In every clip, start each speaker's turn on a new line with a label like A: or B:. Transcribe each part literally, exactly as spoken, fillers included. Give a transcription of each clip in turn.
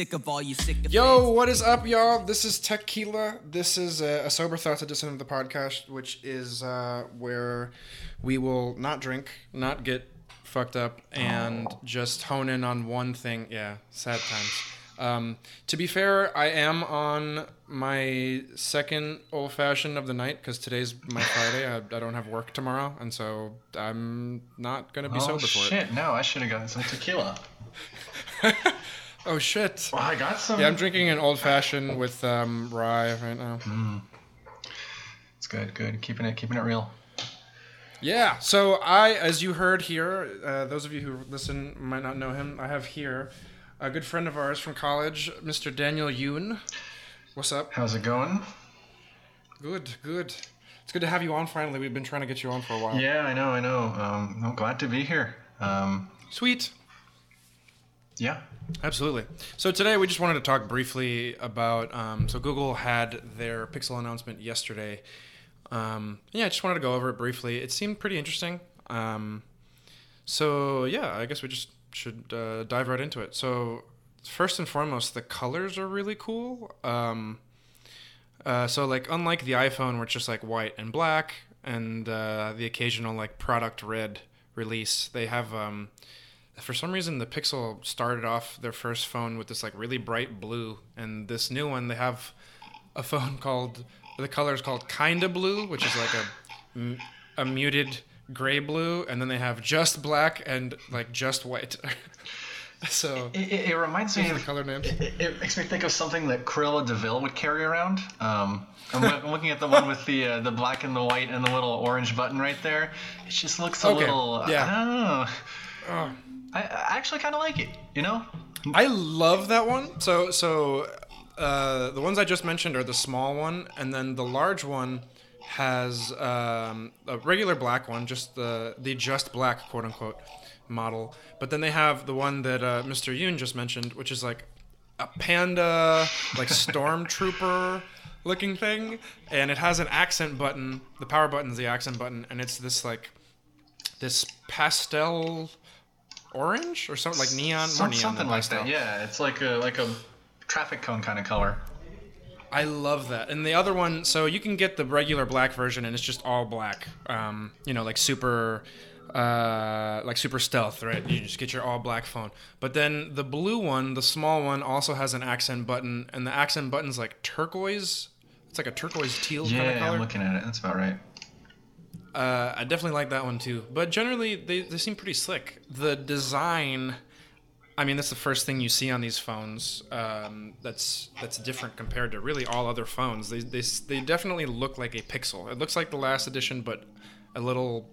A: sick of all you sycophants.
B: Yo, what is up, y'all? This is Tequila. This is a, a Sober Thoughts edition of the podcast, which is uh, where we will not drink, not get fucked up, and oh. just hone in on one thing. Yeah, sad times. Um, to be fair, I am on my second old-fashioned of the night because today's my Friday. I, I don't have work tomorrow, and so I'm not going to be
C: oh,
B: sober for
C: shit.
B: it.
C: Oh, shit. No, I should have gotten some tequila.
B: Oh, shit.
C: Well, I got some.
B: Yeah, I'm drinking an old-fashioned with um, rye right now.
C: Mm. It's good, good. Keeping it, keeping it real.
B: Yeah, so I, as you heard here, uh, those of you who listen might not know him, I have here a good friend of ours from college, Mister Daniel Yoon. What's up?
C: How's it going?
B: Good, good. It's good to have you on finally. We've been trying to get you on for a while.
C: Yeah, I know, I know. Um, I'm glad to be here. Um,
B: Sweet.
C: Yeah.
B: Absolutely. So today we just wanted to talk briefly about, um, so Google had their Pixel announcement yesterday. Um, yeah, I just wanted to go over it briefly. It seemed pretty interesting. Um, so yeah, I guess we just should uh, dive right into it. So first and foremost, the colors are really cool. Um, uh, so like unlike the iPhone where it's just like white and black and uh, the occasional like product red release, they have um, for some reason the Pixel started off their first phone with this like really bright blue, and this new one they have a phone called the color is called Kinda Blue, which is like a a muted gray blue, and then they have just black and like just white. So
C: it, it, it reminds me of
B: the color names.
C: It, it makes me think of something that Cruella de Vil would carry around. Um, I'm, I'm looking at the one with the uh, the black and the white and the little orange button right there. It just looks a
B: okay.
C: little.
B: Yeah.
C: I don't know.
B: Oh.
C: I, I actually kind of like it. You know.
B: I love that one. So so uh, the ones I just mentioned are the small one, and then the large one has um, a regular black one, just the the just black quote unquote model. But then they have the one that uh, Mister Yoon just mentioned, which is like a panda, like stormtrooper looking thing, and it has an accent button. The power button is the accent button, and it's this like this pastel orange or something like neon,
C: Some,
B: more neon
C: something like
B: pastel.
C: that. Yeah, it's like a like a traffic cone kind of color.
B: I love that. And the other one, so you can get the regular black version, and it's just all black. Um, you know, like super, uh, like super stealth, right? You just get your all black phone. But then the blue one, the small one, also has an accent button, and the accent button's like turquoise. It's like a turquoise teal
C: yeah,
B: kind of color.
C: Yeah, I'm looking at it. That's about right.
B: Uh, I definitely like that one too. But generally, they, they seem pretty slick. The design, I mean, that's the first thing you see on these phones. Um, that's that's different compared to really all other phones. They they they definitely look like a Pixel. It looks like the last edition, but a little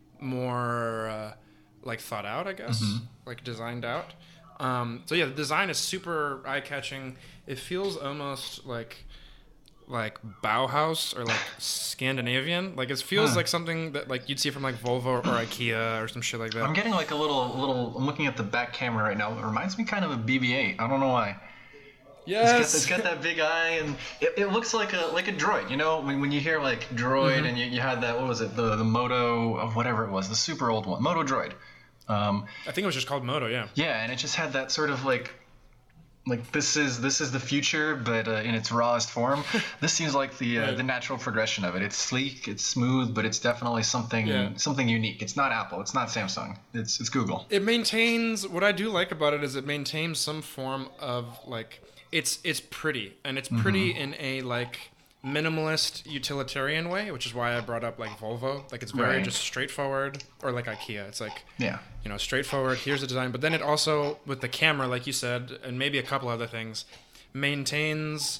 B: more uh, like thought out, I guess, mm-hmm. like designed out. Um, so yeah, the design is super eye-catching. It feels almost like like Bauhaus or like Scandinavian. Like it feels huh. like something that like you'd see from like Volvo or IKEA or some shit like that.
C: I'm getting like a little little. I'm looking at the back camera right now. It reminds me kind of a B B eight. I don't know why.
B: Yes.
C: It's got, it's got that big eye, and it, it looks like a like a droid. You know, when when you hear like droid, mm-hmm. and you, you had that, what was it, the the Moto of whatever it was, the super old one, Moto Droid. Um,
B: I think it was just called Moto, yeah.
C: Yeah, and it just had that sort of like. Like this is this is the future, but uh, in its rawest form. This seems like the uh, right. the natural progression of it. It's sleek, it's smooth, but it's definitely something yeah. something unique. It's not Apple, it's not Samsung, it's it's Google.
B: It maintains, what I do like about it is it maintains some form of like it's it's pretty, and it's pretty mm-hmm. in a like minimalist utilitarian way, which is why I brought up like Volvo. Like it's very
C: right.
B: just straightforward, or like IKEA. It's like
C: yeah.
B: you know, straightforward. Here's the design, but then it also, with the camera, like you said, and maybe a couple other things, maintains.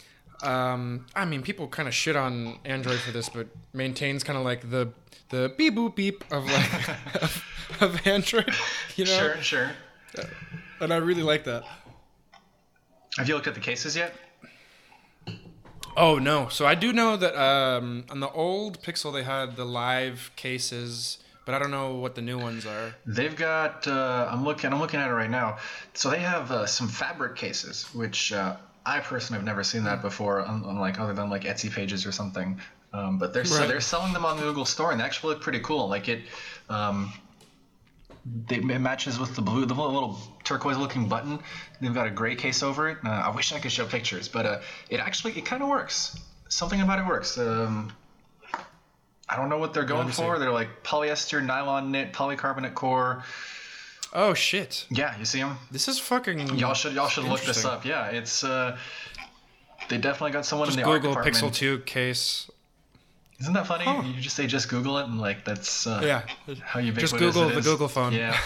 B: Um, I mean, people kind of shit on Android for this, but maintains kind of like the the beep boop beep of like of, of Android. You know.
C: Sure, sure.
B: And I really like that.
C: Have you looked at the cases yet?
B: Oh, no. So I do know that um, on the old Pixel, they had the live cases, but I don't know what the new ones are.
C: They've got, uh, I'm looking I'm looking at it right now. So they have uh, some fabric cases, which uh, I personally have never seen that before, unlike other than like Etsy pages or something. Um, but they're, right. so they're selling them on the Google Store, and they actually look pretty cool. Like it, um, they, it matches with the blue, the little turquoise-looking button. They've got a gray case over it. Uh, I wish I could show pictures, but uh, it actually it kind of works. Something about it works. Um, I don't know what they're going for. They're like polyester, nylon knit, polycarbonate core.
B: Oh shit!
C: Yeah, you see them?
B: This is fucking.
C: Y'all should y'all should look this up. Yeah, it's uh, they definitely got someone
B: just
C: in the
B: Google
C: art department.
B: Pixel two case.
C: Isn't that funny?
B: Huh.
C: You just say just Google it and like that's uh,
B: yeah.
C: how you
B: just Google the Google phone.
C: Yeah.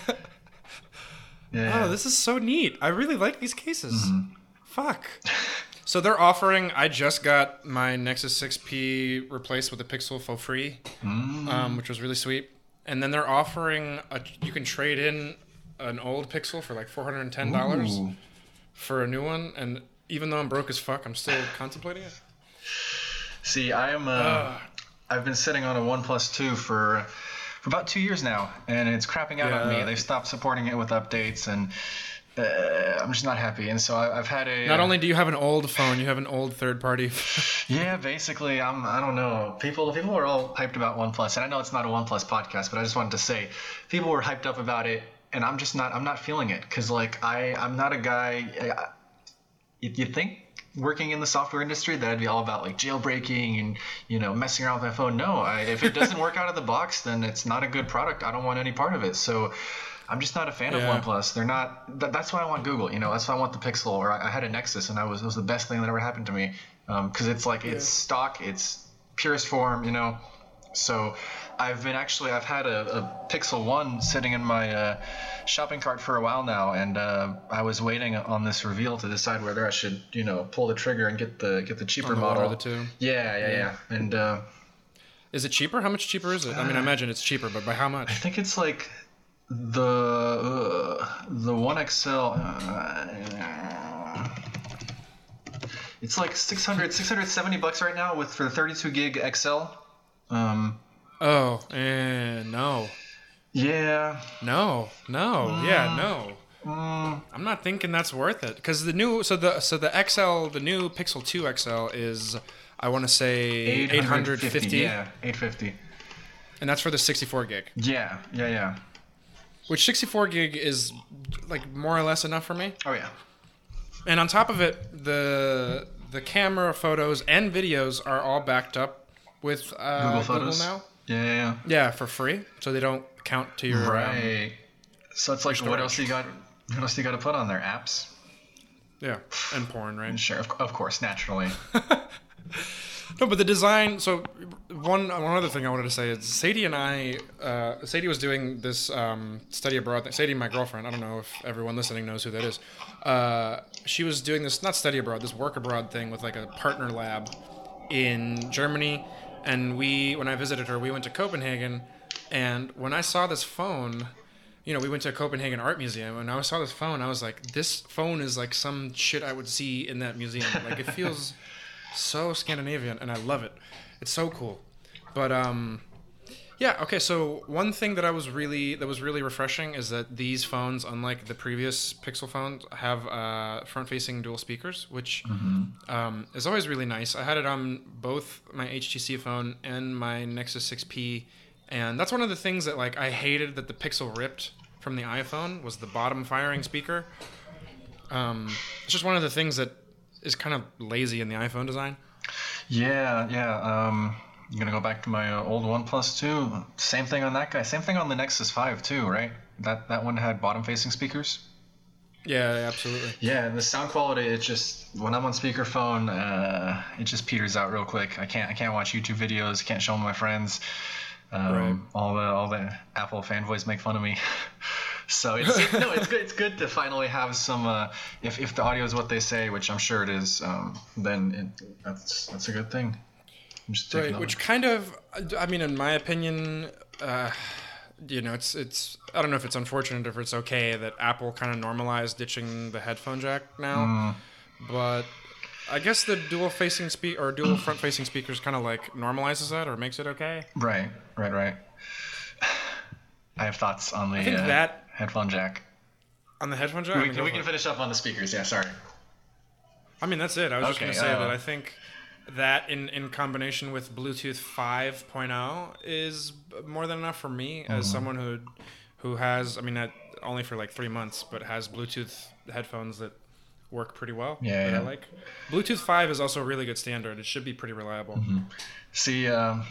C: yeah.
B: Oh, this is so neat. I really like these cases.
C: Mm-hmm.
B: Fuck. So they're offering. I just got my Nexus six P replaced with a Pixel for free,
C: mm.
B: um, which was really sweet. And then they're offering a. You can trade in an old Pixel for like four hundred and ten dollars for a new one. And even though I'm broke as fuck, I'm still contemplating it.
C: See, I am. Uh, uh, I've been sitting on a OnePlus two for for about two years now, and it's crapping out
B: yeah.
C: on me. They've stopped supporting it with updates, and uh, I'm just not happy. And so I, I've had a.
B: Not only do you have an old phone, you have an old third-party.
C: yeah, basically, I'm. I don't know. People, people were all hyped about OnePlus, and I know it's not a OnePlus podcast, but I just wanted to say, people were hyped up about it, and I'm just not. I'm not feeling it, because like I, I'm not a guy. I, you think? Working in the software industry, that'd be all about like jailbreaking and, you know, messing around with my phone. No, I, if it doesn't work out of the box, then it's not a good product. I don't want any part of it. So I'm just not a fan
B: yeah.
C: of OnePlus. They're not. Th- that's why I want Google. You know, that's why I want the Pixel. Or I, I had a Nexus, and I was it was the best thing that ever happened to me. Because um, it's like yeah. it's stock, it's purest form. You know. So I've been actually I've had a, a Pixel one sitting in my uh, shopping cart for a while now, and uh, I was waiting on this reveal to decide whether I should, you know, pull the trigger and get the get the cheaper
B: the
C: model.
B: The two.
C: Yeah, yeah, yeah, yeah. And uh,
B: is it cheaper? How much cheaper is it? I mean, I imagine it's cheaper, but by how much?
C: I think it's like the uh, the one X L. Uh, it's like six hundred, six hundred seventy bucks right now with for the thirty-two gig X L. Um,
B: oh, and no.
C: Yeah.
B: No, no, mm. yeah, no.
C: Mm.
B: I'm not thinking that's worth it because the new, so the so the X L, the new Pixel two X L is, I want to say eight hundred fifty.
C: Yeah, eight fifty.
B: And that's for the sixty-four gig.
C: Yeah, yeah, yeah.
B: Which sixty-four gig is like more or less enough for me.
C: Oh yeah.
B: And on top of it, the the camera, photos, and videos are all backed up with uh,
C: Google Photos
B: Google now.
C: Yeah, yeah, yeah.
B: Yeah, for free, so they don't count to your
C: right. Um, so it's like,
B: storage.
C: what else you got? What else you got to put on there? Apps.
B: Yeah, and porn, right?
C: Sure, of, of course, naturally.
B: No, but the design. So one one other thing I wanted to say is Sadie and I. Uh, Sadie was doing this um, study abroad thing. Sadie, my girlfriend. I don't know if everyone listening knows who that is. Uh, she was doing this not study abroad, this work abroad thing with like a partner lab in Germany. And we, when I visited her, we went to Copenhagen, and when I saw this phone, you know, we went to a Copenhagen Art Museum, and I saw this phone, I was like, this phone is like some shit I would see in that museum. Like, it feels so Scandinavian, and I love it. It's so cool. But, um, yeah, okay, so one thing that I was really, that was really refreshing is that these phones, unlike the previous Pixel phones, have uh, front-facing dual speakers, which
C: mm-hmm.
B: um, is always really nice. I had it on both my H T C phone and my Nexus six P, and that's one of the things that, like, I hated that the Pixel ripped from the iPhone was the bottom firing speaker. Um, it's just one of the things that is kind of lazy in the iPhone design.
C: Yeah, yeah, um... I'm going to go back to my uh, old OnePlus two. Same thing on that guy. Same thing on the Nexus five too, right? That that one had bottom-facing speakers.
B: Yeah, absolutely.
C: Yeah, and the sound quality, it just when I'm on speakerphone, uh, it just peters out real quick. I can't I can't watch YouTube videos. Can't show them to my friends. Um,
B: right.
C: All the all the Apple fanboys make fun of me. So it's it, no, it's good. It's good to finally have some. Uh, if if the audio is what they say, which I'm sure it is, um, then it, that's that's a good thing.
B: Right, which kind of, I mean, in my opinion, uh, you know, it's it's. I don't know if it's unfortunate or if it's okay that Apple kind of normalized ditching the headphone jack now,
C: mm.
B: but I guess the dual-facing speak or dual front-facing speakers kind of like normalizes that or makes it okay.
C: Right, right, right. I have thoughts on the
B: I think
C: uh,
B: that,
C: headphone jack.
B: On the headphone jack.
C: We,
B: I mean,
C: we can finish up on the speakers. Yeah, sorry.
B: I mean, that's it. I was
C: okay,
B: just gonna say
C: uh,
B: that I think. That in, in combination with Bluetooth five point oh is more than enough for me as
C: mm-hmm.
B: someone who who has, I mean, that only for like three months, but has Bluetooth headphones that work pretty well.
C: Yeah,
B: that
C: yeah.
B: I like. Bluetooth five is also a really good standard. It should be pretty reliable.
C: Mm-hmm. See, um,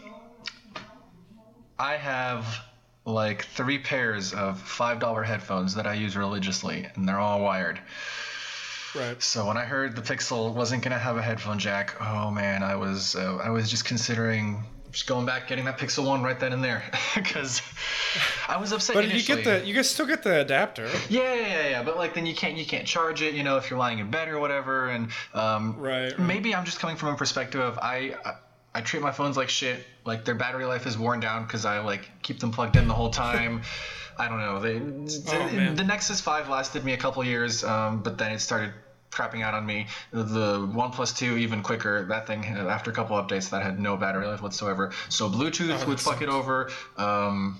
C: I have like three pairs of five dollar headphones that I use religiously, and they're all wired.
B: Right.
C: So when I heard the Pixel wasn't gonna have a headphone jack, oh man, I was uh, I was just considering just going back, getting that Pixel one right then and there, because I was upset.
B: But
C: initially.
B: you get the you guys still get the adapter.
C: Yeah, yeah, yeah, yeah. But like then you can't you can't charge it, you know, if you're lying in bed or whatever. And um,
B: right, right.
C: maybe I'm just coming from a perspective of I. I I treat my phones like shit. Like their battery life is worn down because I like keep them plugged in the whole time. I don't know. They,
B: oh,
C: the, the Nexus five lasted me a couple years, um, but then it started crapping out on me. The OnePlus two even quicker. That thing after a couple updates that had no battery life whatsoever. So Bluetooth
B: oh,
C: would fuck it over. Um,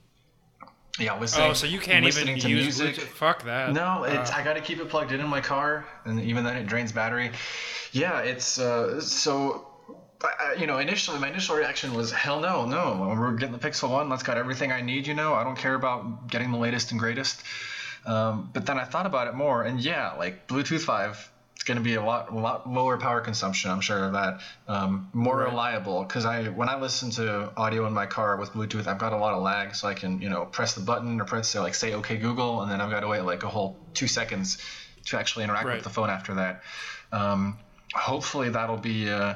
C: yeah, listening.
B: Oh, so you can't
C: listening
B: even
C: to
B: use
C: music.
B: Bluetooth. Fuck that.
C: No, it's
B: uh,
C: I got to keep it plugged in in my car, and even then it drains battery. Yeah, it's uh, so. I, you know, initially, my initial reaction was, hell no, no. We're getting the Pixel one. That's got everything I need, you know. I don't care about getting the latest and greatest. Um, but then I thought about it more, and yeah, like Bluetooth five, it's going to be a lot, a lot lower power consumption. I'm sure of that. Um, more
B: right.
C: reliable, because I, when I listen to audio in my car with Bluetooth, I've got a lot of lag, so I can, you know, press the button or press, say, like, say, okay, Google, and then I've got to wait like a whole two seconds to actually interact
B: right.
C: with the phone after that. Um, hopefully, that'll be. Uh,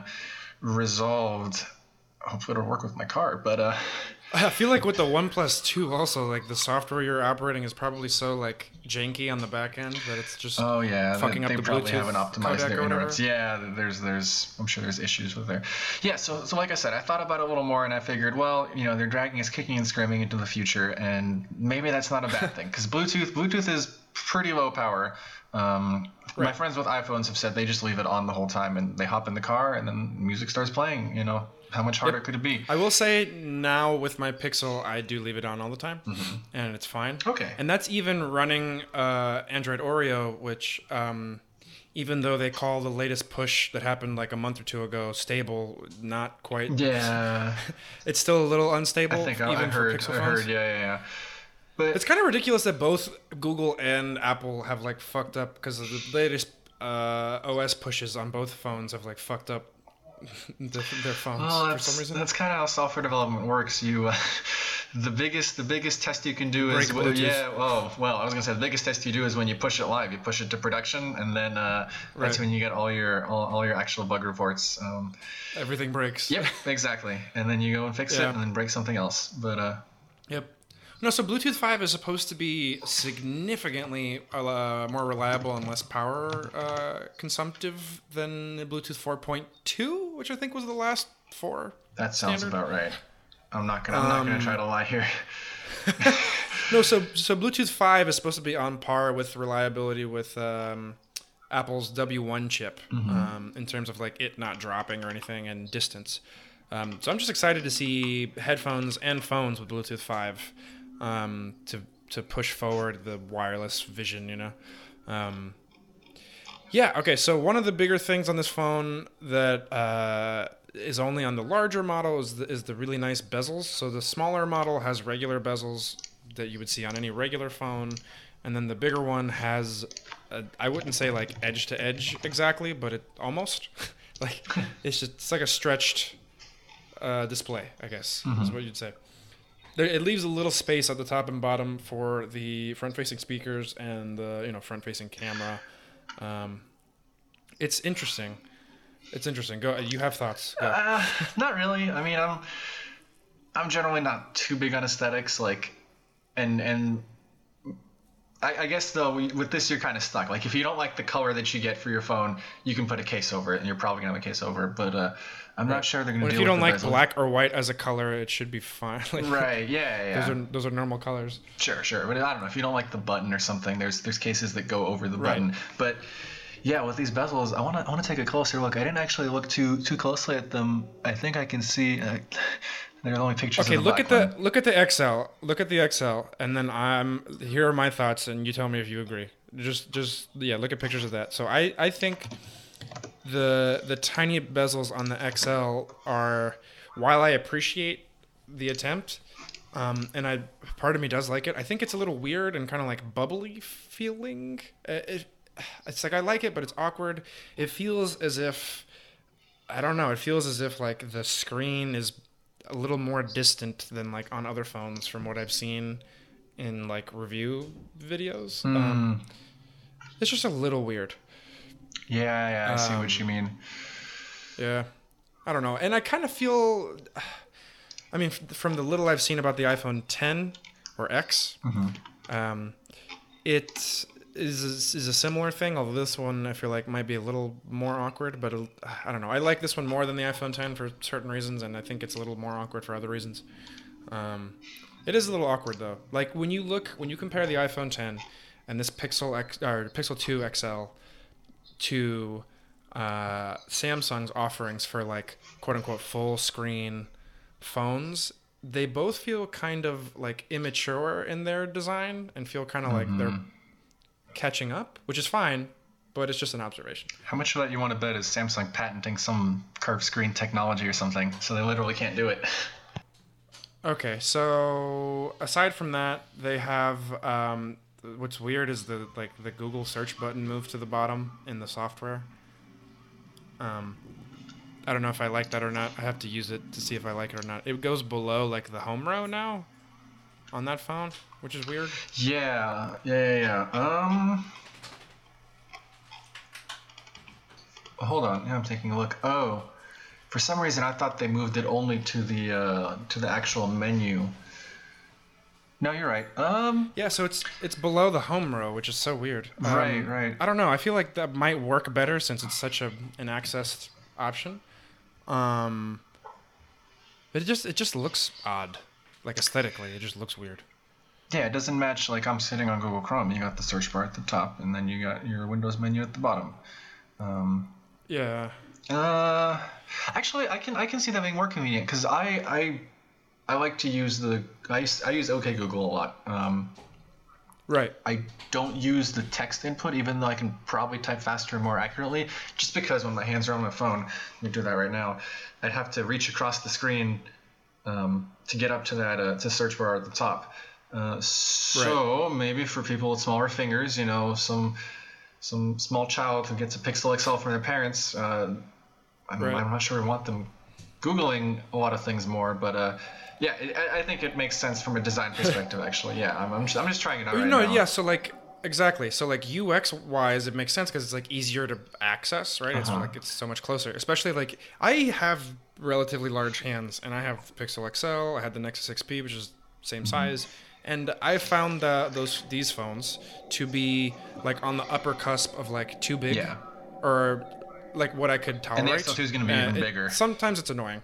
C: resolved. Hopefully it'll work with my car, but uh
B: I feel like with the OnePlus two also, like the software you're operating is probably so like janky on the back end that it's just
C: oh yeah
B: fucking
C: they,
B: up
C: they
B: the
C: probably
B: Bluetooth
C: haven't optimized their interrupts.
B: whatever.
C: Yeah, there's there's I'm sure there's issues with there. Yeah, so so like I said, I thought about it a little more and I figured, well, you know, they're dragging us kicking and screaming into the future, and maybe that's not a bad thing because Bluetooth Bluetooth is pretty low power. Um,
B: right.
C: My friends with iPhones have said they just leave it on the whole time and they hop in the car and then music starts playing. You know, how much harder
B: yep.
C: could it be?
B: I will say now with my Pixel, I do leave it on all the time,
C: mm-hmm.
B: and it's fine.
C: Okay.
B: And that's even running uh, Android Oreo, which um, even though they call the latest push that happened like a month or two ago stable, not quite.
C: Yeah.
B: It's still a little unstable.
C: I think
B: even
C: I heard.
B: for Pixel
C: I
B: phones.
C: heard. Yeah, yeah, yeah. But
B: it's kind of ridiculous that both Google and Apple have like fucked up because the latest uh, O S pushes on both phones have like fucked up the, their phones
C: well,
B: for some reason.
C: That's kind of how software development works. You, uh, the biggest the biggest test you can do
B: Break
C: is
B: Bluetooth.
C: yeah. Well, well, I was gonna say the biggest test you do is when you push it live. You push it to production, and then uh,
B: Right.
C: that's when you get all your all, all your actual bug reports. Um,
B: Everything breaks.
C: yep, exactly. And then you go and fix
B: Yeah.
C: it, and then break something else. But uh,
B: Yep. No, so Bluetooth five is supposed to be significantly uh, more reliable and less power uh, consumptive than the Bluetooth four point two, which I think was the last four.
C: that sounds
B: standard.
C: about right. I'm not gonna I'm not gonna
B: Um,
C: try to lie here.
B: No, so so Bluetooth five is supposed to be on par with reliability with um, Apple's W one chip
C: Mm-hmm.
B: um, in terms of like it not dropping or anything and distance. Um, so I'm just excited to see headphones and phones with Bluetooth five um, to to push forward the wireless vision. You know. Um, yeah. Okay. So one of the bigger things on this phone that uh, is only on the larger model is the, is the really nice bezels. So the smaller model has regular bezels that you would see on any regular phone, and then the bigger one has, a, I wouldn't say like edge to edge exactly, but it almost like it's just it's like a stretched uh, display, I guess
C: Mm-hmm.
B: is what you'd say. There, it leaves a little space at the top and bottom for the front-facing speakers and the you know front-facing camera. Um, it's interesting. It's interesting. Go. You have thoughts. Go.
C: Uh, not really. I mean, I'm I'm generally not too big on aesthetics, like, and and I, I guess though we, with this you're kind of stuck. Like, if you don't like the color that you get for your phone, you can put a case over it, and you're probably gonna have a case over it. But uh, I'm not sure they're gonna.
B: Well,
C: deal
B: if you
C: with
B: don't
C: the
B: like
C: bezel.
B: black or white as a color, it should be fine. Like,
C: Right. Yeah. Yeah.
B: Those are those are normal colors.
C: Sure. Sure. But I don't know if you don't like the button or something. There's there's cases that go over the
B: Right.
C: button, but. Yeah, with these bezels, I want to I want to take a closer look. I didn't actually look too too closely at them. I think I can see. Uh, there are only pictures.
B: Okay,
C: of the
B: look at
C: black
B: the
C: one.
B: look at the X L. Look at the X L, and then I'm here are my thoughts, and you tell me if you agree. Just just yeah, look at pictures of that. So I I think the the tiny bezels on the X L are, while I appreciate the attempt, Um, and I, part of me does like it. I think it's a little weird and kind of like bubbly feeling. Uh, It, it's like I like it, but it's awkward. It feels as if, I don't know. It feels as if like the screen is a little more distant than like on other phones from what I've seen in like review videos.
C: Mm.
B: Um, it's just a little weird.
C: Yeah, yeah, I
B: Um,
C: see what you mean.
B: Yeah, I don't know. And I kind of feel, I mean, f- from the little I've seen about the iPhone ten or X, um, it is is a similar thing. Although this one I feel like might be a little more awkward. But a, I don't know. I like this one more than the iPhone ten for certain reasons, and I think it's a little more awkward for other reasons. Um, it is a little awkward though. Like when you look, when you compare the iPhone ten and this Pixel X or Pixel two X L to uh, Samsung's offerings for like quote unquote full screen phones, they both feel kind of like immature in their design and feel kind of like they're catching up, which is fine, but it's just an observation.
C: How much of that you want to bet is Samsung patenting some curved screen technology or something, so they literally can't do it?
B: Okay, so aside from that, they have um, what's weird is the like the Google search button moved to the bottom in the software. Um, I don't know if I like that or not. I have to use it to see if I like it or not. It goes below like the home row now on that phone, which is weird.
C: Yeah, yeah, yeah, yeah. Um, hold on. Yeah, I'm taking a look. Oh, for some reason I thought they moved it only to the uh, to the actual menu. No, you're right. Um,
B: Yeah, so it's it's below the home row, which is so weird. Um,
C: Right, right.
B: I don't know. I feel like that might work better since it's such a an accessed option. Um, but it just it just looks odd, like aesthetically, it just looks weird.
C: yeah, it doesn't match. Like I'm sitting on Google Chrome. You got the search bar at the top, and then you got your Windows menu at the bottom. Um,
B: Yeah.
C: uh, actually, I can I can see that being more convenient because I I I like to use the I use, I use OK Google a lot. Um,
B: Right.
C: I don't use the text input, even though I can probably type faster and more accurately, just because when my hands are on my phone, let me do that right now, I'd have to reach across the screen um, to get up to that uh, to search bar at the top. Uh, so maybe for people with smaller fingers, you know, some some small child who gets a Pixel X L from their parents, uh, I'm,
B: Right.
C: I'm not sure we want them Googling a lot of things more, but uh, yeah, it, I I think it makes sense from a design perspective, actually. Yeah, I'm, I'm, just, I'm just trying it out right
B: no,
C: now.
B: yeah. So like exactly. So like U X wise, it makes sense because it's like easier to access, right? It's
C: Uh-huh.
B: like it's so much closer. Especially like I have relatively large hands, and I have Pixel X L. I had the Nexus X P, which is same
C: Mm-hmm.
B: size, and I found uh, those these phones to be like on the upper cusp of like too big,
C: Yeah.
B: or like what I could tolerate.
C: X L two is gonna be
B: Uh,
C: even
B: it-
C: bigger.
B: Sometimes it's annoying,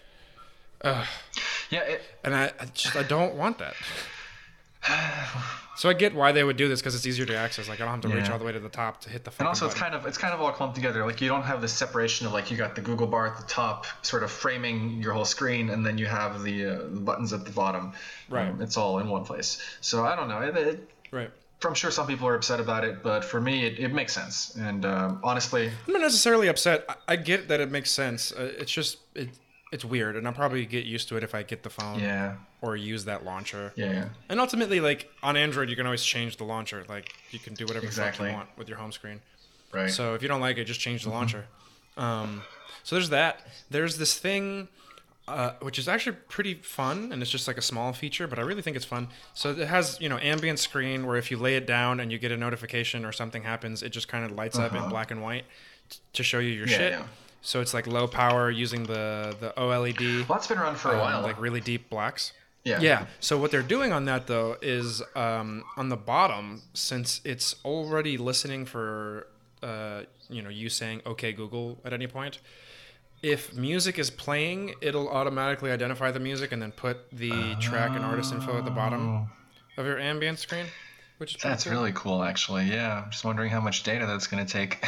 C: Yeah, it,
B: and I, I just I don't want that. So I get why they would do this because it's easier to access. Like I don't have to reach
C: Yeah.
B: all the way to the top to hit the.
C: and also
B: fucking
C: it's
B: button.
C: kind of it's kind of all clumped together. Like you don't have the separation of like you got the Google bar at the top, sort of framing your whole screen, and then you have the, uh, the buttons at the bottom.
B: Right.
C: Um, it's all in one place. So I don't know. It, it,
B: Right.
C: I'm sure some people are upset about it, but for me, it, it makes sense. And um, honestly,
B: I'm not necessarily upset. I, I get that it makes sense. Uh, it's just it, it's weird, and I'll probably get used to it if I get the phone
C: yeah,
B: or use that launcher.
C: yeah, yeah.
B: And ultimately, like on Android, you can always change the launcher. Like you can do whatever the fuck
C: Exactly.
B: you want with your home screen.
C: Right.
B: So if you don't like it, just change the launcher. Um, so there's that. There's this thing, uh, which is actually pretty fun, and it's just like a small feature, but I really think it's fun. So it has, you know, ambient screen where if you lay it down and you get a notification or something happens, it just kind of lights up in
C: Uh-huh.
B: black and white t- to show you your
C: Yeah,
B: shit.
C: yeah.
B: So it's like low power using the the OLED,
C: Well, that's been around for a
B: um,
C: while.
B: like really deep blacks.
C: yeah.
B: Yeah. So what they're doing on that though is um, on the bottom, since it's already listening for uh, you know you saying "Okay Google" at any point. If music is playing, it'll automatically identify the music and then put the track and artist info at the bottom of your ambient screen, which is pretty
C: That's
B: cool.
C: really cool, actually. Yeah, I'm just wondering how much data that's going to take.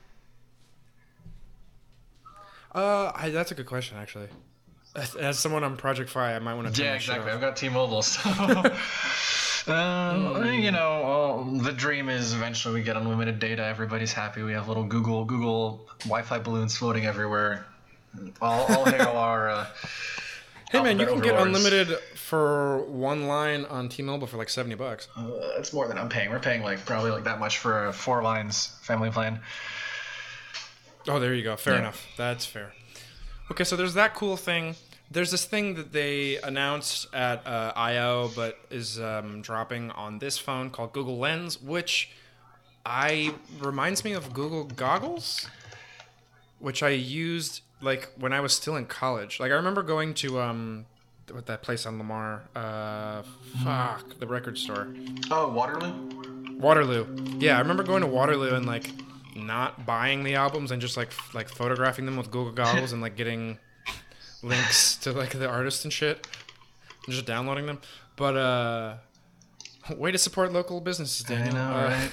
B: Uh, I, that's a good question actually. As, as someone on Project Fi, I might want to. Turn
C: Yeah,
B: that shit
C: exactly.
B: off.
C: I've got T-Mobile, so um, you know, uh, the dream is eventually we get unlimited data. Everybody's happy. We have little Google Google Wi-Fi balloons floating everywhere. All, all hail our uh,
B: Hey man, you can get
C: overlords.
B: unlimited for one line on T-Mobile for like seventy bucks.
C: Uh, that's more than I'm paying. We're paying like probably like that much for a four lines family plan.
B: Oh, there you go. Fair
C: Yeah.
B: enough. That's fair. Okay, so there's that cool thing. There's this thing that they announced at uh, I O, but is um, dropping on this phone called Google Lens, which I reminds me of Google Goggles, which I used like when I was still in college. Like I remember going to um, what that place on Lamar, uh, fuck, the record store,
C: Oh, Waterloo.
B: Waterloo. Yeah, I remember going to Waterloo and like not buying the albums and just like f- like photographing them with Google Goggles and like getting links to like the artists and shit and just downloading them. But uh, way to support local businesses, Daniel.
C: I know,
B: Uh,
C: right?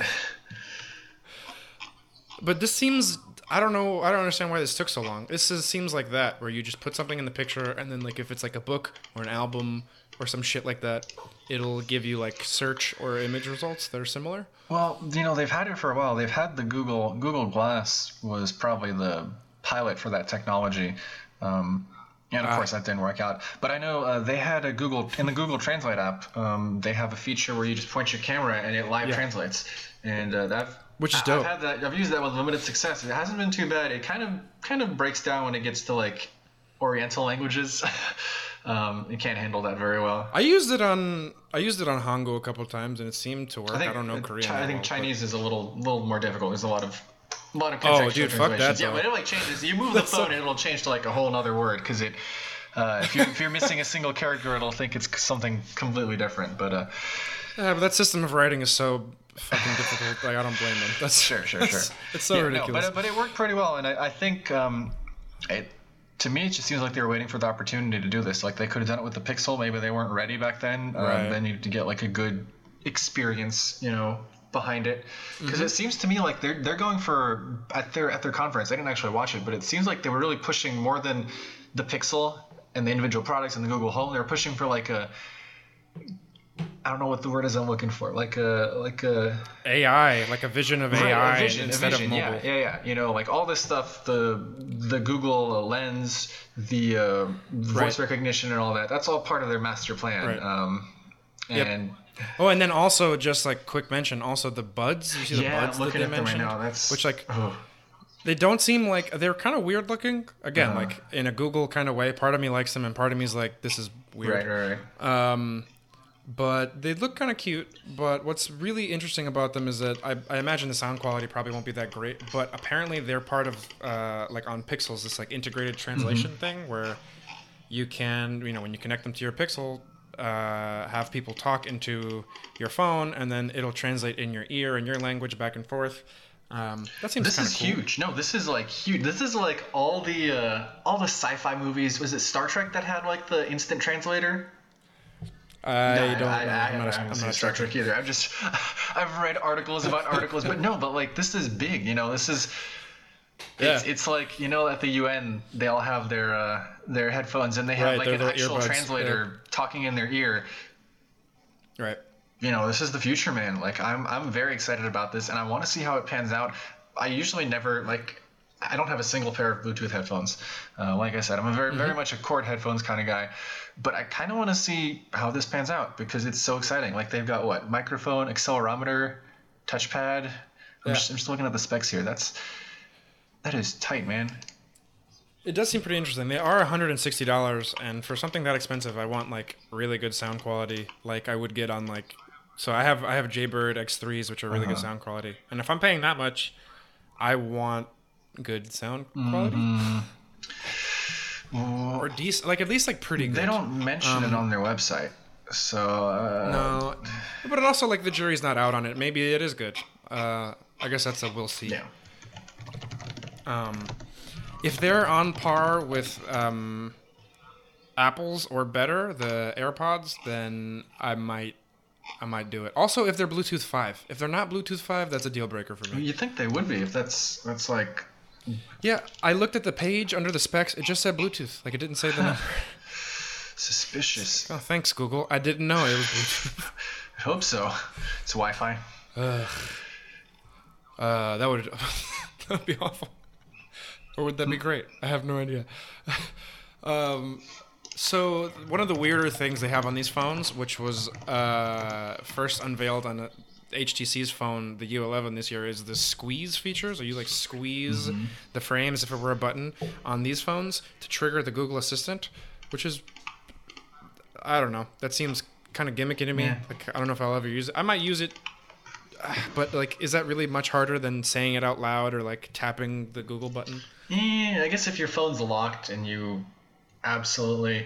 B: But this seems, I don't know, I don't understand why this took so long. This is, seems like that, where you just put something in the picture, and then like if it's like a book or an album or some shit like that, it'll give you like search or image results that are similar.
C: Well, you know, they've had it for a while. They've had the Google Google Glass was probably the pilot for that technology. Um, and of
B: Ah.
C: course, that didn't work out. But I know uh, they had a Google in the Google Translate app. Um, they have a feature where you just point your camera and it live
B: Yeah.
C: translates, and uh, that
B: Which is
C: I-
B: dope.
C: I've had that. I've used that with limited success. It hasn't been too bad. It kind of kind of breaks down when it gets to like Oriental languages. um, it can't handle that very well.
B: I used it on I used it on Hangul a couple of times, and it seemed to work. I, don't know
C: uh,
B: Korean.
C: Chi- I
B: that
C: think
B: well, but-
C: Chinese is a little little more difficult. There's a lot of a lot of
B: Oh,
C: contextual
B: dude, fuck that,
C: translations. Yeah,
B: though.
C: when it like changes, you move the
B: That's so-
C: phone and it'll change to like a whole other word because it. Uh, if you're if you're missing a single character, it'll think it's something completely different. But uh,
B: Yeah, but that system of writing is so fucking difficult. Like I don't blame them. That's
C: sure, sure,
B: that's-
C: sure.
B: It's so
C: Yeah, no,
B: ridiculous.
C: but but it worked pretty well, and I, I think um, it. To me, it just seems like they were waiting for the opportunity to do this. Like they could have done it with the Pixel. Maybe they weren't ready back then. Um,
B: Right.
C: They needed to get like a good experience, you know, behind it. Because
B: Mm-hmm.
C: it seems to me like they're they're going for at their at their conference. I didn't actually watch it, but it seems like they were really pushing more than the Pixel and the individual products and the Google Home. They were pushing for like a I don't know what the word is I'm looking for. Like a like a
B: A I, like a vision of
C: Right,
B: A I
C: a vision, a
B: instead
C: vision,
B: of mobile.
C: Yeah, yeah, yeah. You know, like all this stuff, the the Google Lens, the uh, voice
B: Right.
C: recognition, and all that. That's all part of their master plan.
B: Right.
C: Um,
B: Yep.
C: and
B: Oh, and then also just like quick mention, also the buds. You see the
C: yeah,
B: buds
C: I'm
B: that
C: looking
B: they
C: at them right
B: mentioned,
C: now. That's
B: which like
C: oh,
B: they don't seem like they're kind of weird looking. Again,
C: Uh-huh.
B: like in a Google kind of way. Part of me likes them, and part of me is like, this is weird.
C: right, right, right.
B: Um, but they look kind of cute. But what's really interesting about them is that I, I imagine the sound quality probably won't be that great. But apparently they're part of uh, like on Pixels, this like integrated translation
C: Mm-hmm.
B: thing where you can, you know, when you connect them to your Pixel, uh, have people talk into your phone, and then it'll translate in your ear and your language back and forth. Um, that seems
C: This
B: kind
C: is
B: of cool.
C: huge. No, this is like huge. This is like all the uh, all the sci-fi movies. Was it Star Trek that had like the instant translator?
B: I
C: No,
B: don't know.
C: I, I,
B: I'm
C: I,
B: not a-
C: haven't
B: I'm
C: seen
B: not a
C: Star Trek either. I've just I've read articles about articles, but no, but like this is big. You know, this is. It's,
B: Yeah.
C: it's like, you know, at the U N they all have their uh, their headphones and they have
B: Right,
C: like
B: they're
C: an
B: their
C: actual
B: earbuds,
C: translator talking in their ear.
B: Right.
C: You know, this is the future, man. Like I'm I'm very excited about this and I want to see how it pans out. I usually never like I don't have a single pair of Bluetooth headphones. Uh, like I said, I'm a very very much a cord headphones kind of guy. But I kind of want to see how this pans out because it's so exciting. Like they've got what microphone, accelerometer, touchpad. I'm,
B: Yeah.
C: just, I'm just looking at the specs here. That's that is tight, man.
B: It does seem pretty interesting. They are one hundred sixty dollars, and for something that expensive, I want like really good sound quality, like I would get on like. So I have I have Jaybird X threes, which are really good
C: Uh-huh.
B: sound quality, and if I'm paying that much, I want good sound quality
C: Well,
B: or decent, like at least like pretty good.
C: they don't mention it on their website, so uh,
B: No, but it also like the jury's not out on it. Maybe it is good. Uh, I guess that's a we'll see.
C: yeah.
B: Um, if they're on par with um, Apple's or better, the AirPods, then I might, I might do it. Also, if they're Bluetooth five, if they're not Bluetooth five, that's a deal breaker for me.
C: You'd think they would be if that's that's like
B: Yeah, I looked at the page under the specs. It just said Bluetooth. Like it didn't say the number.
C: suspicious.
B: Oh, thanks Google. I didn't know it was Bluetooth.
C: I hope so. It's Wi-Fi.
B: Ugh. Uh, that would that would be awful. Or would that be great? I have no idea. um, So one of the weirder things they have on these phones, which was uh, first unveiled on H T C's phone, the U eleven this year, is the squeeze feature. So you like squeeze mm-hmm. the frame as if it were a button on these phones to trigger the Google Assistant, which is, I don't know, that seems kind of gimmicky to me. Yeah. Like, I don't know if I'll ever use it. I might use it, but like, is that really much harder than saying it out loud or like tapping the Google button?
C: Yeah, I guess if your phone's locked and you absolutely,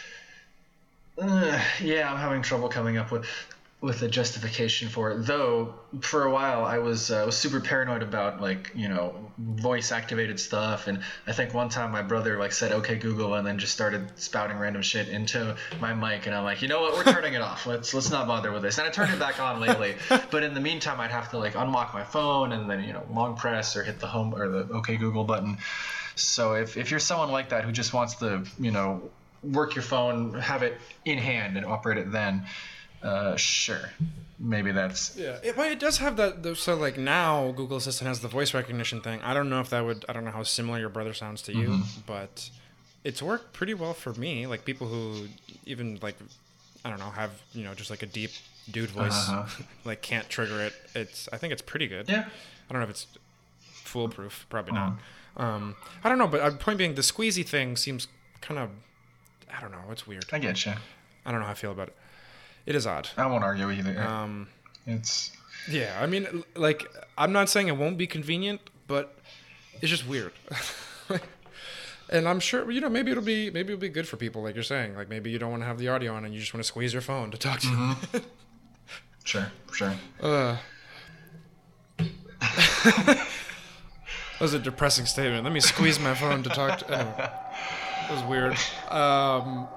C: uh, yeah, I'm having trouble coming up with with a justification for it. Though for a while I was uh, was super paranoid about like you know voice activated stuff, and I think one time my brother like said "Okay Google" and then just started spouting random shit into my mic, and I'm like, you know what, we're turning it off. Let's let's not bother with this. And I turned it back on lately, but in the meantime I'd have to like unlock my phone and then you know long press or hit the home or the "Okay Google" button. So if if you're someone like that who just wants to you know work your phone, have it in hand and operate it then. Uh, sure. Maybe that's
B: yeah. It, but it does have that. So like now, Google Assistant has the voice recognition thing. I don't know if that would. I don't know how similar your brother sounds to you, mm-hmm. but it's worked pretty well for me. Like people who even like, I don't know, have you know just like a deep dude voice, uh-huh. like can't trigger it. It's. I think it's pretty good.
C: Yeah.
B: I don't know if it's foolproof. Probably uh-huh. not. Um, I don't know, but uh, point being, the squeezy thing seems kind of. I don't know. It's weird.
C: I get you.
B: I don't know how I feel about it. It is odd.
C: I won't argue either.
B: Um,
C: it's
B: yeah. I mean, like, I'm not saying it won't be convenient, but it's just weird. And I'm sure, you know, maybe it'll be maybe it'll be good for people, like you're saying. Like maybe you don't want to have the audio on and you just want to squeeze your phone to talk to.
C: Mm-hmm. Sure, sure.
B: Uh, that was a depressing statement. Let me squeeze my phone to talk to. Anyway, that was weird. Um.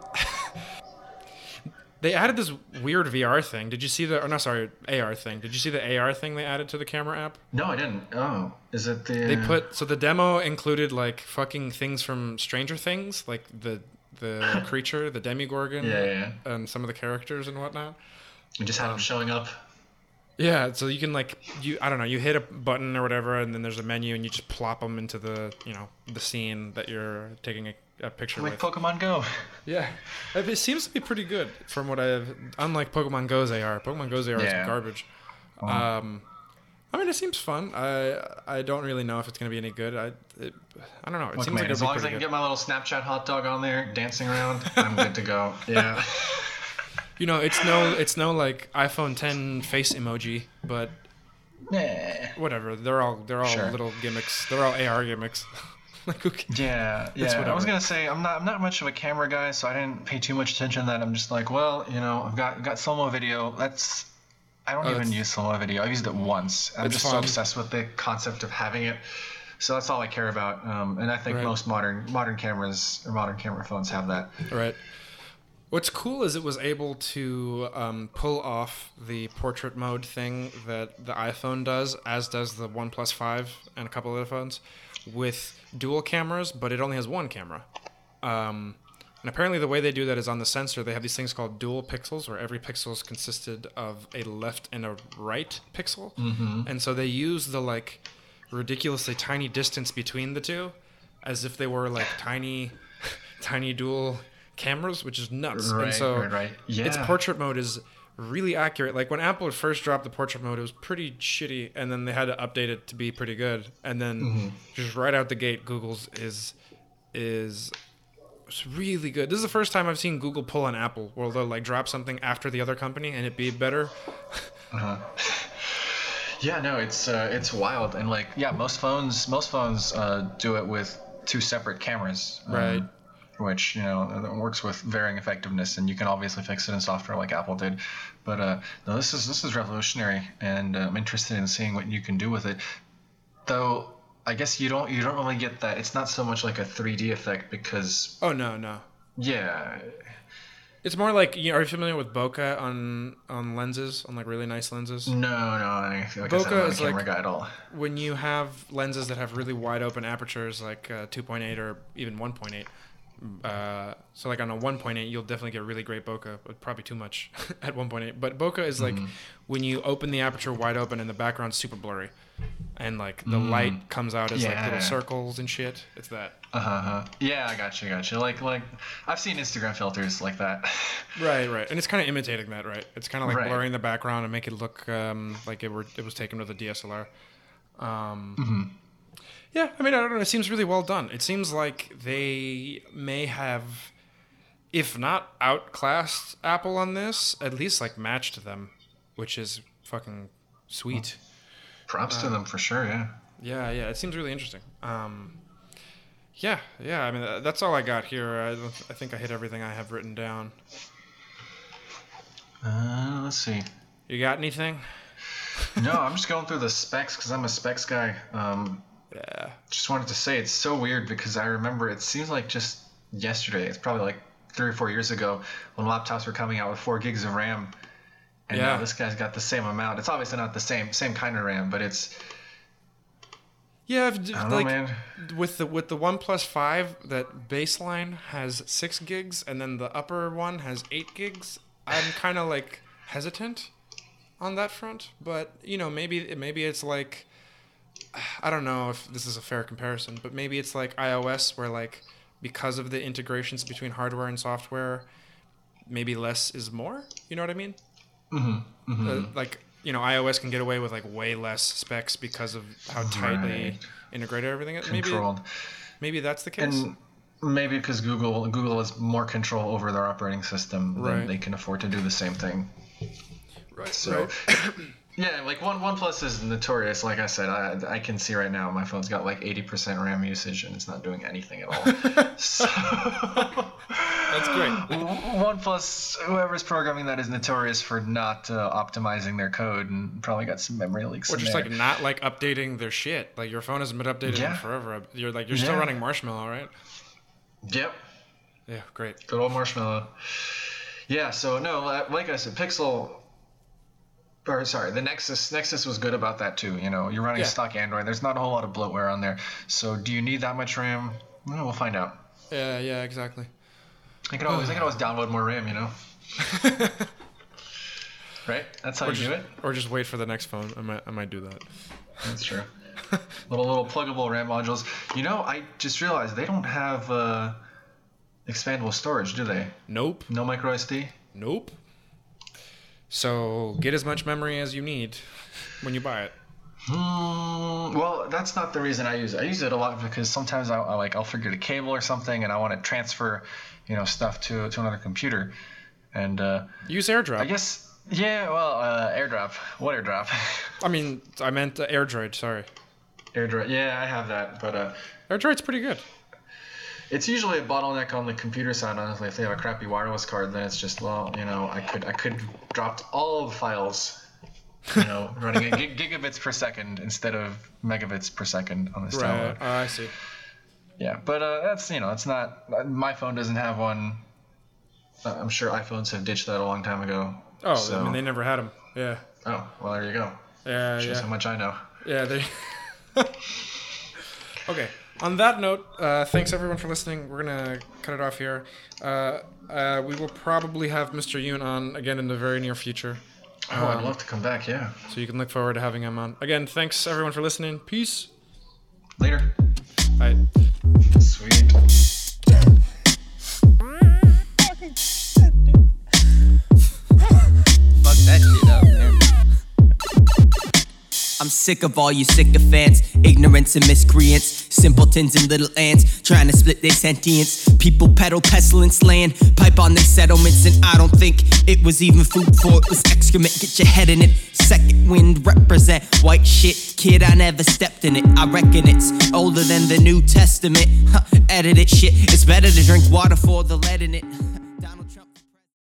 B: They added this weird V R thing. Did you see the, or no, sorry, A R thing. Did you see the A R thing they added to the camera app?
C: No, I didn't. Oh, is it the...
B: They put, so the demo included like fucking things from Stranger Things, like the the creature, the Demogorgon,
C: yeah, yeah, yeah.
B: and some of the characters and whatnot.
C: You just have um, them showing up.
B: Yeah, so you can like, you I don't know, you hit a button or whatever, and then there's a menu, and you just plop them into the, you know, the scene that you're taking a, a picture
C: like
B: with.
C: Like Pokemon Go.
B: Yeah, it seems to be pretty good from what I've. Unlike Pokemon Go's A R, Pokemon Go's A R yeah. is garbage. Oh. Um, I mean, it seems fun. I I don't really know if it's gonna be any good. I it, I don't know. It
C: Look,
B: seems
C: man,
B: like
C: as long as I can
B: good.
C: get my little Snapchat hot dog on there dancing around, I'm good to go. Yeah.
B: You know, it's no it's no like iPhone ten face emoji, but
C: nah.
B: whatever. They're all they're all sure. little gimmicks. They're all A R gimmicks. Like, okay.
C: Yeah, yeah. I was gonna say I'm not I'm not much of a camera guy, so I didn't pay too much attention to that. I'm just like, well, you know, I've got I've got slow mo video. That's I don't oh, even use slow mo video. I've used it once. I'm just fun. so obsessed with the concept of having it. So that's all I care about. Um, and I think right. most modern modern cameras or modern camera phones have that.
B: Right. What's cool is it was able to um, pull off the portrait mode thing that the iPhone does, as does the OnePlus five and a couple other phones, with dual cameras, but it only has one camera. Um, and apparently the way they do that is on the sensor. They have these things called dual pixels, where every pixel is consisted of a left and a right pixel.
C: Mm-hmm.
B: And so they use the like ridiculously tiny distance between the two as if they were like tiny, tiny dual cameras, which is nuts.
C: Right,
B: and so
C: right, right. Yeah.
B: its portrait mode is really accurate. Like when Apple first dropped the portrait mode, it was pretty shitty, and then they had to update it to be pretty good. And then
C: mm-hmm.
B: just right out the gate, Google's is is really good. This is the first time I've seen Google pull on Apple, where they'll like drop something after the other company and it be better.
C: uh-huh. Yeah, no, it's uh, it's wild, and like yeah, most phones most phones uh, do it with two separate cameras. Um,
B: right.
C: Which, you know, works with varying effectiveness, and you can obviously fix it in software like Apple did. But uh, no, this is this is revolutionary, and uh, I'm interested in seeing what you can do with it. Though I guess you don't you don't really get that. It's not so much like a three D effect because.
B: Oh no no.
C: Yeah.
B: It's more like, you know, are you familiar with bokeh on on lenses, on like really nice lenses?
C: No, no, I feel like
B: bokeh
C: I said I'm not
B: is
C: a camera
B: like
C: guy at all.
B: When you have lenses that have really wide open apertures, like uh, two point eight or even one point eight. Uh, so like on a one point eight, you'll definitely get really great bokeh, but probably too much at one point eight. But bokeh is like mm-hmm. when you open the aperture wide open and the background's super blurry. and like the mm. light comes out as yeah. like little circles and shit. It's that.
C: Uh huh. Yeah, I got you, got you. Like like I've seen Instagram filters like that.
B: Right, right, and it's kind of imitating that, right? It's kind of like right. blurring the background and make it look um, like it were it was taken with a D S L R. Um, mm-hmm. Yeah, I mean, I don't know. It seems really well done. It seems like they may have, if not outclassed Apple on this, at least like matched them, which is fucking sweet.
C: Props uh, to them for sure, yeah.
B: Yeah, yeah. It seems really interesting. Um, yeah, yeah. I mean, that's all I got here. I, I think I hit everything I have written down.
C: Uh, let's see.
B: You got anything?
C: No, I'm just going through the specs because I'm a specs guy. Um,
B: yeah.
C: Just wanted to say it's so weird because I remember it seems like just yesterday. It's probably like three or four years ago when laptops were coming out with four gigs of RAM. And yeah. now this guy's got the same amount. It's obviously not the same same kind of RAM, but it's.
B: Yeah,
C: I don't
B: like
C: know, man.
B: with the with the OnePlus five, that baseline has six gigs, and then the upper one has eight gigs. I'm kind of like hesitant on that front, but you know, maybe maybe it's like, I don't know if this is a fair comparison, but maybe it's like iOS, where like because of the integrations between hardware and software, maybe less is more. You know what I mean?
C: Mm-hmm. Mm-hmm.
B: Uh, like, you know, iOS can get away with like way less specs because of how tightly
C: right.
B: integrated everything is.
C: Controlled.
B: Maybe maybe that's the case.
C: And maybe because Google Google has more control over their operating system,
B: right.
C: then they can afford to do the same thing.
B: Right.
C: So,
B: right.
C: yeah, like one OnePlus is notorious. Like I said, I I can see right now my phone's got like eighty percent RAM usage and it's not doing anything at all. So
B: that's great.
C: OnePlus, whoever's programming that is notorious for not uh, optimizing their code and probably got some memory leaks.
B: Or
C: in
B: just
C: there.
B: like not like updating their shit. Like your phone hasn't been updated
C: yeah.
B: in forever. You're like you're still
C: yeah.
B: running Marshmallow, right?
C: Yep.
B: Yeah, great.
C: Good old Marshmallow. Yeah. So no, like I said, Pixel. Or sorry, the Nexus Nexus was good about that too. You know, you're running
B: yeah.
C: stock Android. There's not a whole lot of bloatware on there. So do you need that much RAM? Well, we'll find out.
B: Yeah, yeah, exactly.
C: I can always I can always download more RAM. You know. Right? That's how
B: or
C: you
B: just,
C: do it.
B: Or just wait for the next phone. I might I might do that.
C: That's true. little little pluggable RAM modules. You know, I just realized they don't have uh, expandable storage, do they?
B: Nope.
C: No micro S D.
B: Nope. So get as much memory as you need when you buy it.
C: Hmm. Well, that's not the reason I use it. I use it a lot because sometimes I, I like I'll forget a cable or something, and I want to transfer, you know, stuff to to another computer, and uh,
B: use AirDrop.
C: I guess. Yeah. Well, uh, AirDrop. What AirDrop?
B: I mean, I meant uh, AirDroid. Sorry.
C: AirDroid. Yeah, I have that, but uh,
B: AirDroid's pretty good.
C: It's usually a bottleneck on the computer side, honestly. If they have a crappy wireless card, then it's just, well, you know, I could I could drop all of the files, you know, running at gig- gigabits per second instead of megabits per second on this download.
B: Right. Oh, I see.
C: Yeah, but uh, that's, you know, it's not, my phone doesn't have one. I'm sure iPhones have ditched that a long time ago.
B: Oh,
C: so.
B: I mean, they never had them. Yeah.
C: Oh, well, there you go.
B: Yeah,
C: Shows
B: yeah.
C: how much I know.
B: Yeah, they. Okay. On that note, uh, thanks everyone for listening. We're gonna cut it off here. Uh, uh, we will probably have Mister Yoon on again in the very near future.
C: Oh,
B: um,
C: I'd love to come back. Yeah.
B: So you can look forward to having him on again. Thanks everyone for listening. Peace.
C: Later.
B: Bye.
C: Sweet.
A: Fuck that shit up, man. I'm sick of all you sycophants, ignorance and miscreants, simpletons and little ants, trying to split their sentience. People peddle pestilence land, pipe on their settlements, and I don't think it was even food for it was excrement. Get your head in it. Second wind represent white shit, kid. I never stepped in it. I reckon it's older than the New Testament. Huh, edited shit. It's better to drink water for the lead in it.